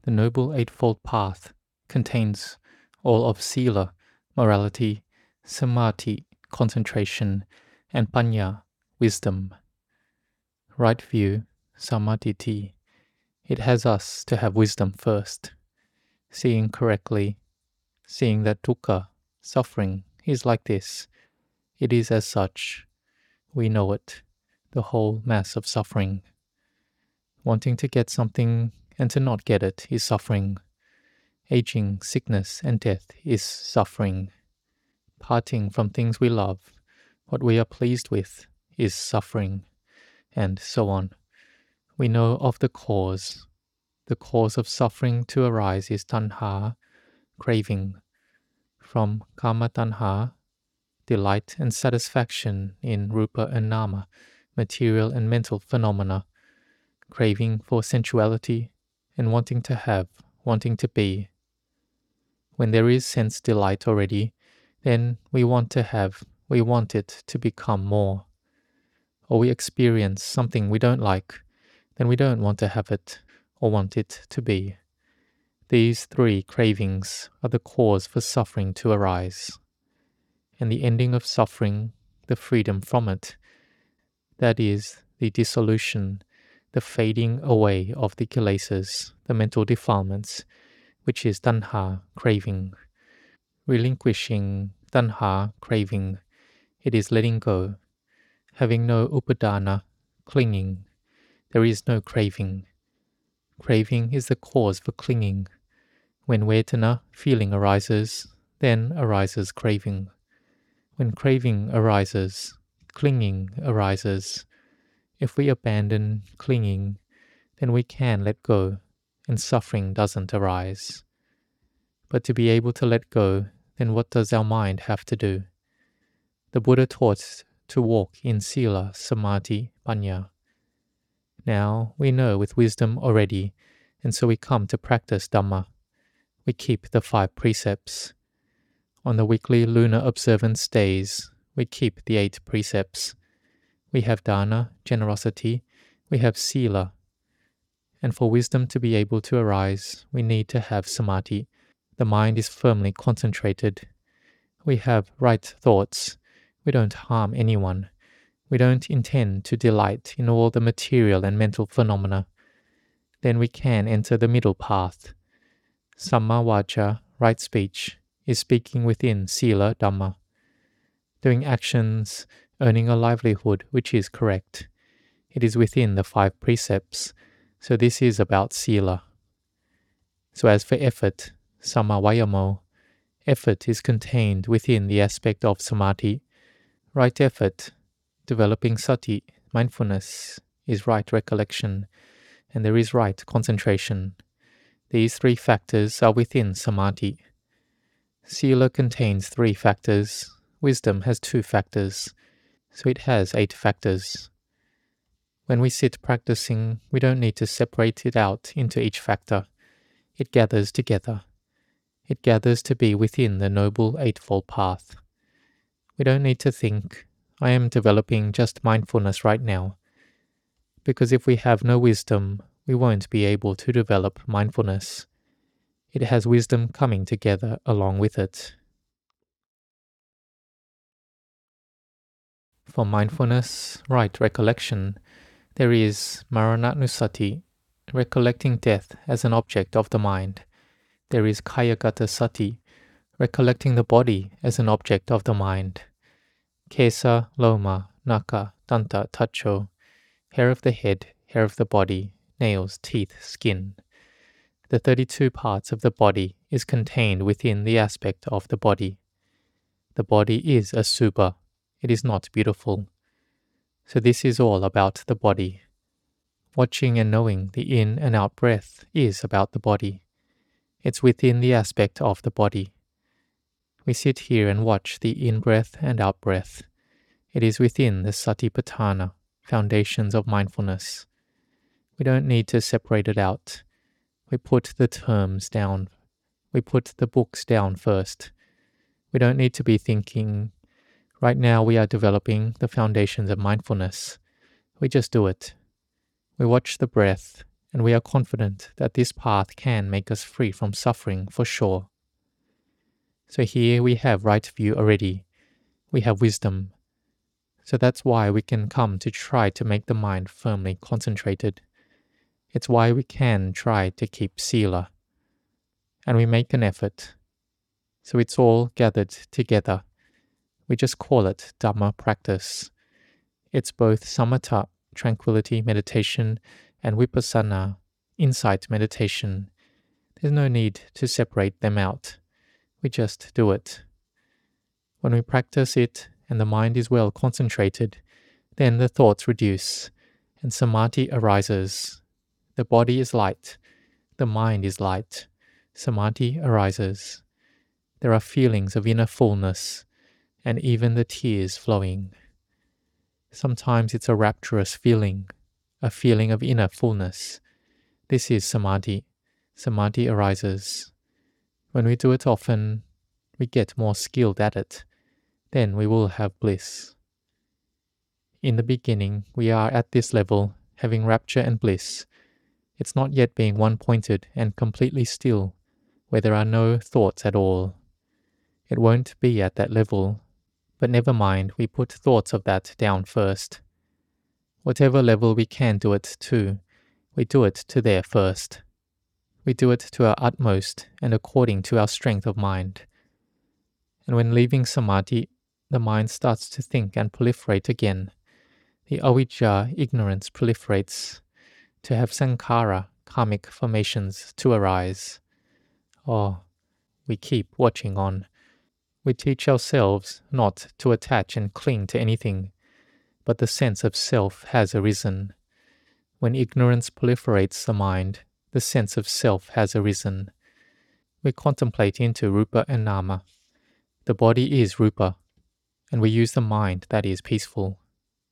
The Noble Eightfold Path contains all of Sila, morality, Samadhi, concentration, and Panya, wisdom. Right view, Samadhi. It has us to have wisdom first, seeing correctly, seeing that dukkha, suffering, is like this. It is as such. We know it, the whole mass of suffering. Wanting to get something and to not get it is suffering. Aging, sickness, and death is suffering. Parting from things we love, what we are pleased with, is suffering, and so on. We know of the cause. The cause of suffering to arise is tanha, craving. From kama tanha, delight and satisfaction in rupa and nama, material and mental phenomena, craving for sensuality, and wanting to have, wanting to be. When there is sense delight already, then we want to have, we want it to become more. Or we experience something we don't like, then we don't want to have it or want it to be. These three cravings are the cause for suffering to arise. And the ending of suffering, the freedom from it, that is the dissolution, the fading away of the kilesas, the mental defilements, which is tanha, craving. Relinquishing tanha, craving, it is letting go. Having no upadana, clinging, there is no craving. Craving is the cause for clinging. When vedana, feeling arises, then arises craving. When craving arises, clinging arises. If we abandon clinging, then we can let go, and suffering doesn't arise. But to be able to let go, then what does our mind have to do? The Buddha taught to walk in sila, samadhi, panya. Now we know with wisdom already, and so we come to practice Dhamma. We keep the 5 precepts. On the weekly lunar observance days, we keep the 8 precepts. We have dana, generosity, we have sila. And for wisdom to be able to arise, we need to have samadhi. The mind is firmly concentrated. We have right thoughts. We don't harm anyone. We don't intend to delight in all the material and mental phenomena. Then we can enter the middle path. Samma vaca, right speech, is speaking within sila dhamma. Doing actions, earning a livelihood which is correct. It is within the 5 precepts, so this is about sila. So as for effort, samma vayamo, effort is contained within the aspect of samadhi. Right effort, developing sati, mindfulness, is right recollection, and there is right concentration. These 3 factors are within samadhi. Sila contains 3 factors, wisdom has 2 factors, so it has 8 factors. When we sit practicing, we don't need to separate it out into each factor. It gathers together. It gathers to be within the Noble Eightfold Path. We don't need to think, I am developing just mindfulness right now. Because if we have no wisdom, we won't be able to develop mindfulness. It has wisdom coming together along with it. For mindfulness, right recollection, there is marananusati, recollecting death as an object of the mind. There is kayagata sati, recollecting the body as an object of the mind. Kesa, loma, naka, danta, tacho, hair of the head, hair of the body, nails, teeth, skin. The 32 parts of the body is contained within the aspect of the body. The body is a subha. It is not beautiful. So this is all about the body. Watching and knowing the in and out breath is about the body. It's within the aspect of the body. We sit here and watch the in-breath and out-breath. It is within the satipatthana, foundations of mindfulness. We don't need to separate it out. We put the terms down. We put the books down first. We don't need to be thinking, right now we are developing the foundations of mindfulness. We just do it. We watch the breath, and we are confident that this path can make us free from suffering for sure. So here we have right view already. We have wisdom. So that's why we can come to try to make the mind firmly concentrated. It's why we can try to keep sila. And we make an effort. So it's all gathered together. We just call it Dhamma practice. It's both samatha, tranquility meditation, and vipassana, insight meditation. There's no need to separate them out. We just do it. When we practice it and the mind is well concentrated, then the thoughts reduce and samadhi arises. The body is light. The mind is light. Samadhi arises. There are feelings of inner fullness and even the tears flowing. Sometimes it's a rapturous feeling, a feeling of inner fullness. This is samadhi. Samadhi arises. When we do it often, we get more skilled at it. Then we will have bliss. In the beginning, we are at this level, having rapture and bliss. It's not yet being one-pointed and completely still, where there are no thoughts at all. It won't be at that level, but never mind, we put thoughts of that down first. Whatever level we can do it to, we do it to there first. We do it to our utmost and according to our strength of mind. And when leaving samadhi, the mind starts to think and proliferate again. The avijja, ignorance, proliferates, to have sankhara, karmic formations, to arise. Oh, we keep watching on. We teach ourselves not to attach and cling to anything, but the sense of self has arisen. When ignorance proliferates the mind, the sense of self has arisen. We contemplate into rupa and nama. The body is rupa, and we use the mind that is peaceful.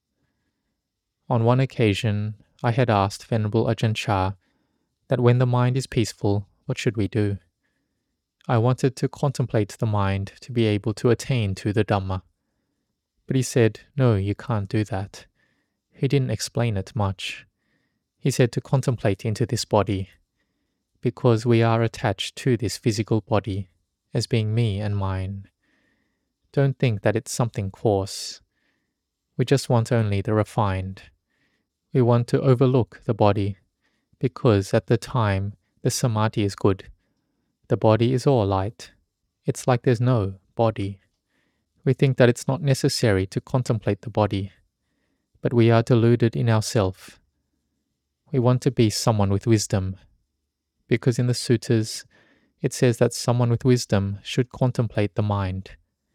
On one occasion, I had asked Venerable Ajahn Chah that when the mind is peaceful, what should we do? I wanted to contemplate the mind to be able to attain to the Dhamma. But he said, no, you can't do that. He didn't explain it much. He said to contemplate into this body, because we are attached to this physical body as being me and mine. Don't think that it's something coarse. We just want only the refined. We want to overlook the body, because at the time the samadhi is good. The body is all light. It's like there's no body. We think that it's not necessary to contemplate the body, but we are deluded in ourself. We want to be someone with wisdom, because in the suttas it says that someone with wisdom should contemplate the mind.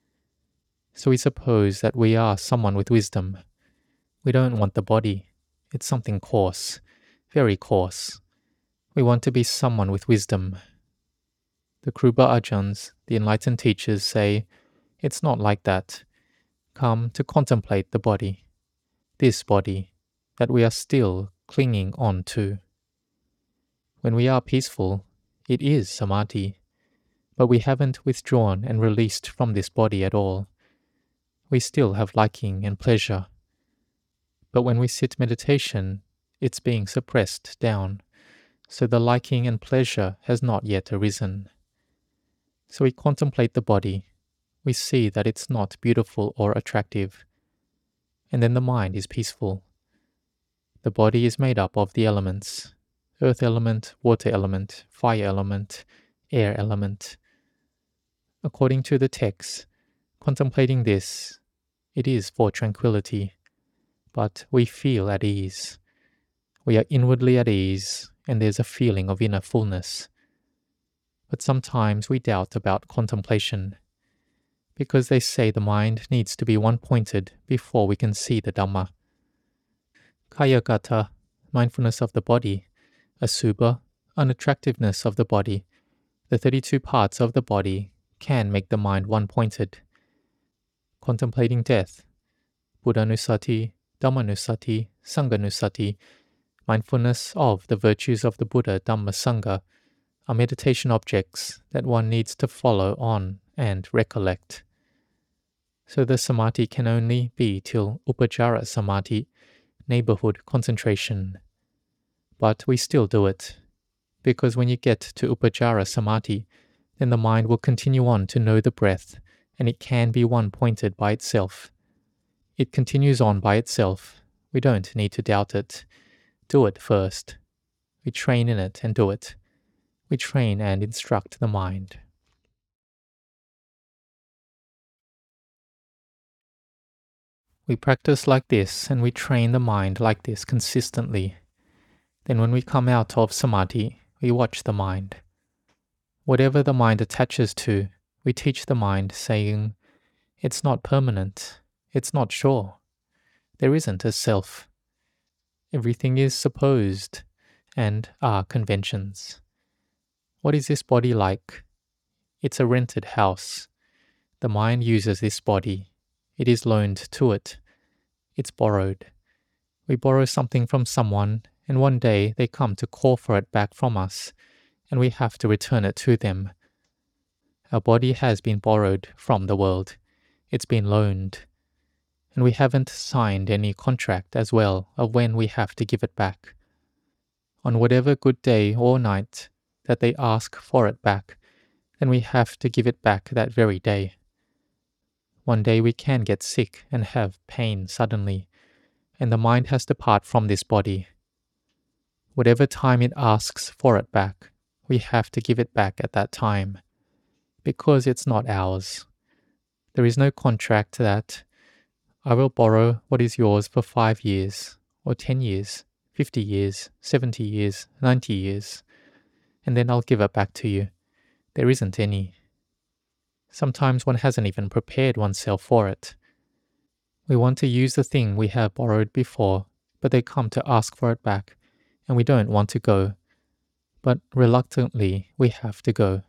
So we suppose that we are someone with wisdom. We don't want the body. It's something coarse, very coarse. We want to be someone with wisdom. The Kruba Ajahns, the enlightened teachers, say, it's not like that. Come to contemplate the body, this body, that we are still clinging on to. When we are peaceful, it is samadhi, but we haven't withdrawn and released from this body at all. We still have liking and pleasure. But when we sit meditation, it's being suppressed down, so the liking and pleasure has not yet arisen. So we contemplate the body, we see that it's not beautiful or attractive, and then the mind is peaceful. The body is made up of the elements, earth element, water element, fire element, air element. According to the text, contemplating this, it is for tranquility, but we feel at ease. We are inwardly at ease, and there's a feeling of inner fullness. But sometimes we doubt about contemplation, because they say the mind needs to be one-pointed before we can see the Dhamma. Kayagata, mindfulness of the body, asubha, unattractiveness of the body, the 32 parts of the body can make the mind one-pointed. Contemplating death, Buddhanusati, Dhammanusati, Sanghanusati, mindfulness of the virtues of the Buddha, Dhamma, Sangha, are meditation objects that one needs to follow on and recollect. So the samadhi can only be till upajjhara samadhi, neighborhood concentration. but we still do it. Because when you get to Upajjhara Samadhi, then the mind will continue on to know the breath, and it can be one-pointed by itself. It continues on by itself. We don't need to doubt it. Do it first. We train in it and do it. We train and instruct the mind. We practice like this and we train the mind like this consistently. Then when we come out of Samadhi, we watch the mind. Whatever the mind attaches to, we teach the mind, saying, it's not permanent, it's not sure. There isn't a self. Everything is supposed and are conventions. What is this body like? It's a rented house. The mind uses this body. It is loaned to it. It's borrowed. We borrow something from someone, and one day they come to call for it back from us, and we have to return it to them. Our body has been borrowed from the world. It's been loaned. And we haven't signed any contract as well of when we have to give it back. On whatever good day or night that they ask for it back, then we have to give it back that very day. One day we can get sick and have pain suddenly, and the mind has to part from this body. Whatever time it asks for it back, we have to give it back at that time, because it's not ours. There is no contract that I will borrow what is yours for 5 years, or 10 years, 50 years, 70 years, 90 years, and then I'll give it back to you. There isn't any. Sometimes one hasn't even prepared oneself for it. We want to use the thing we have borrowed before, but they come to ask for it back, and we don't want to go. But reluctantly, we have to go.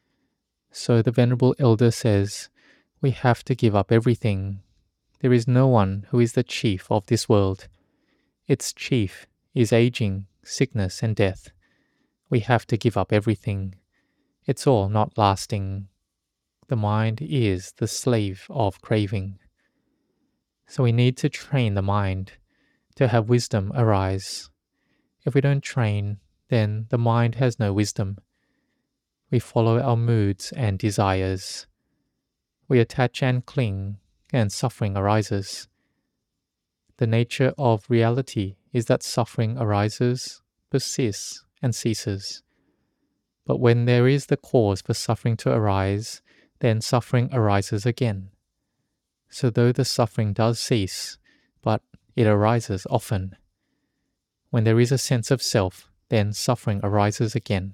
So the Venerable Elder says, we have to give up everything. There is no one who is the chief of this world. Its chief is aging, sickness, and death. We have to give up everything. It's all not lasting. The mind is the slave of craving. So we need to train the mind to have wisdom arise. If we don't train, then the mind has no wisdom. We follow our moods and desires. We attach and cling, and suffering arises. The nature of reality is that suffering arises, persists, and ceases. But when there is the cause for suffering to arise, then suffering arises again. So though the suffering does cease, but it arises often. When there is a sense of self, then suffering arises again.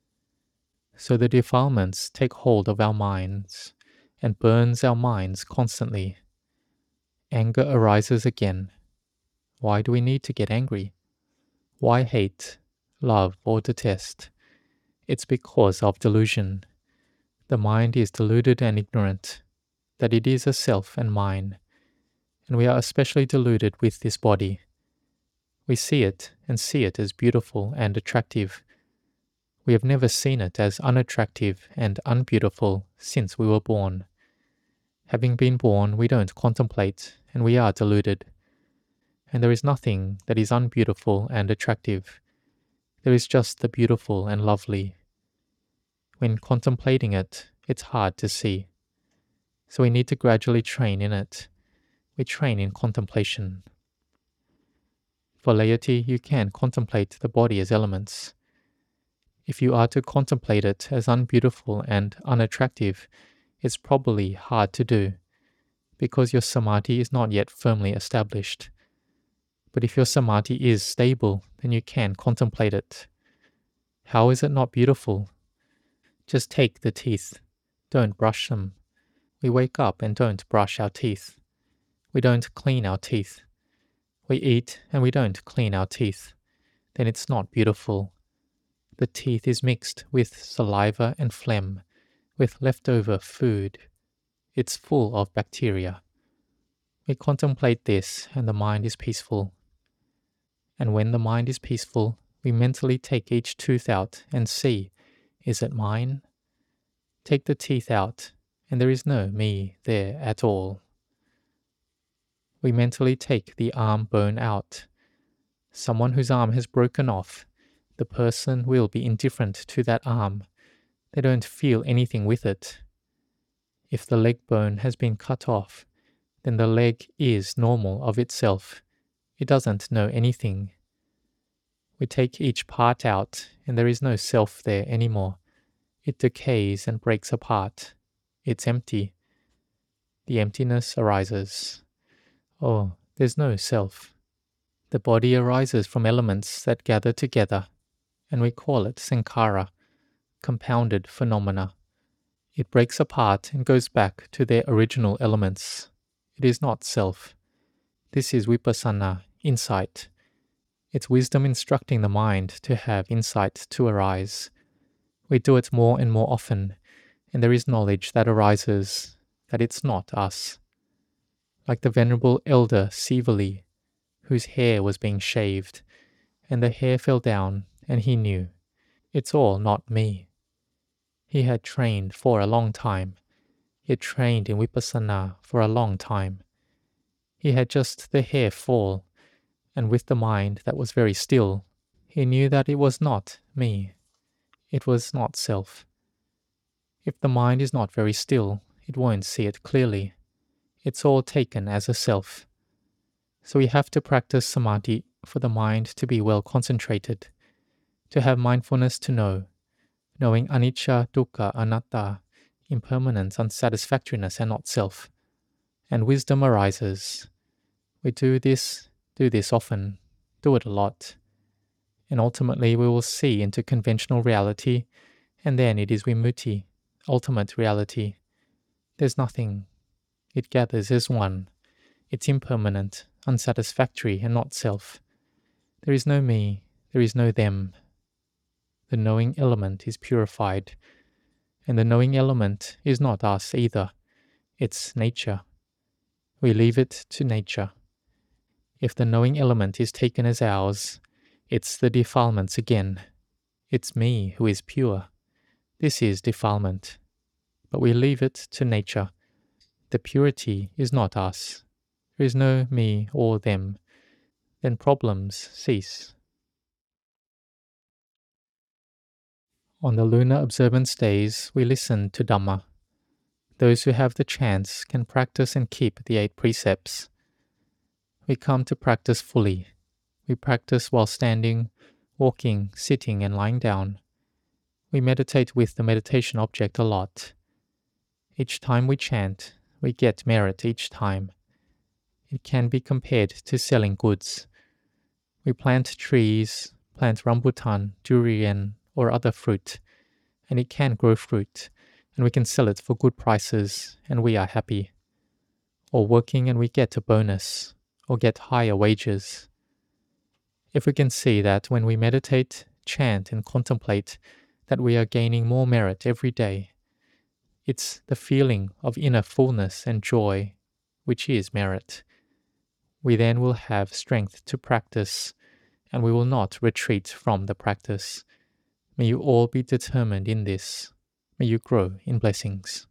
So the defilements take hold of our minds and burns our minds constantly. Anger arises again. Why do we need to get angry? Why hate, love, or detest? It's because of delusion. The mind is deluded and ignorant, that it is a self and mine, and we are especially deluded with this body. We see it and see it as beautiful and attractive. We have never seen it as unattractive and unbeautiful since we were born. Having been born, we don't contemplate, and we are deluded. And there is nothing that is unbeautiful and attractive. There is just the beautiful and lovely. When contemplating it, it's hard to see. So we need to gradually train in it. We train in contemplation. For laity, you can contemplate the body as elements. If you are to contemplate it as unbeautiful and unattractive, it's probably hard to do, because your samadhi is not yet firmly established. But if your samadhi is stable, then you can contemplate it. How is it not beautiful? Just take the teeth. Don't brush them. We wake up and don't brush our teeth. We don't clean our teeth. We eat and we don't clean our teeth. Then it's not beautiful. The teeth is mixed with saliva and phlegm, with leftover food. It's full of bacteria. We contemplate this and the mind is peaceful. And when the mind is peaceful, we mentally take each tooth out and see, is it mine? Take the teeth out, and there is no me there at all. We mentally take the arm bone out. Someone whose arm has broken off, the person will be indifferent to that arm. They don't feel anything with it. If the leg bone has been cut off, then the leg is normal of itself. It doesn't know anything. We take each part out, and there is no self there anymore. It decays and breaks apart. It's empty. The emptiness arises. Oh, there's no self. The body arises from elements that gather together, and we call it sankhara, compounded phenomena. It breaks apart and goes back to their original elements. It is not self. This is vipassana, insight. It's wisdom instructing the mind to have insight to arise. We do it more and more often, and there is knowledge that arises that it's not us. Like the venerable elder Sivali, whose hair was being shaved, and the hair fell down, and he knew, it's all not me. He had trained for a long time. He had trained in vipassana for a long time. He had just the hair fall, and with the mind that was very still, he knew that it was not me. It was not self. If the mind is not very still, it won't see it clearly. It's all taken as a self. So we have to practice samadhi for the mind to be well concentrated, to have mindfulness to know, knowing anicca, dukkha, anatta, impermanence, unsatisfactoriness, and not self. And wisdom arises. We do this often, do it a lot. And ultimately we will see into conventional reality, and then it is vimutti, ultimate reality. There's nothing. It gathers as one. It's impermanent, unsatisfactory, and not self. There is no me, there is no them. The knowing element is purified, and the knowing element is not us either. It's nature. We leave it to nature. If the knowing element is taken as ours, it's the defilements again. It's me who is pure. This is defilement. But we leave it to nature. The purity is not us. There is no me or them. Then problems cease. On the lunar observance days, we listen to Dhamma. Those who have the chance can practice and keep the 8 precepts. We come to practice fully. We practice while standing, walking, sitting, and lying down. We meditate with the meditation object a lot. Each time we chant, we get merit each time. It can be compared to selling goods. We plant trees, plant rambutan, durian, or other fruit, and it can grow fruit, and we can sell it for good prices, and we are happy. Or working and we get a bonus, or get higher wages. If we can see that when we meditate, chant, and contemplate, that we are gaining more merit every day, it's the feeling of inner fullness and joy, which is merit. We then will have strength to practice, and we will not retreat from the practice. May you all be determined in this. May you grow in blessings.